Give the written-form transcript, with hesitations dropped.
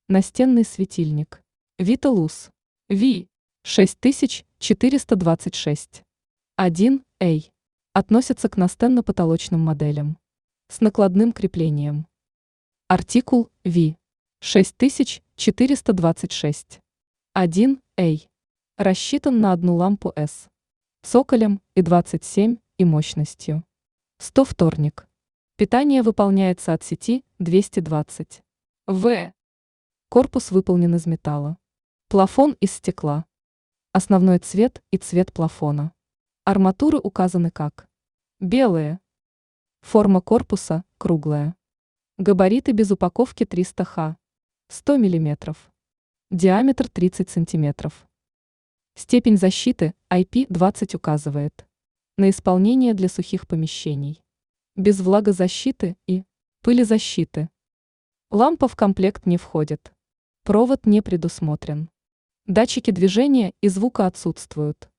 Настенный светильник. Виталус. V6426. 1A. Относится к настенно-потолочным моделям. С накладным креплением. Артикул V6426. 1A. Рассчитан на одну лампу S. Цоколем и 27 и мощностью. 100 вторник. Питание выполняется от сети 220 В. Корпус выполнен из металла. Плафон из стекла. Основной цвет и цвет плафона. Арматуры указаны как белые. Форма корпуса круглая. Габариты без упаковки 300 х. 100 мм. Диаметр 30 см. Степень защиты IP20 указывает на исполнение для сухих помещений. Без влагозащиты и пылезащиты. Лампа в комплект не входит. Провод не предусмотрен. Датчики движения и звука отсутствуют.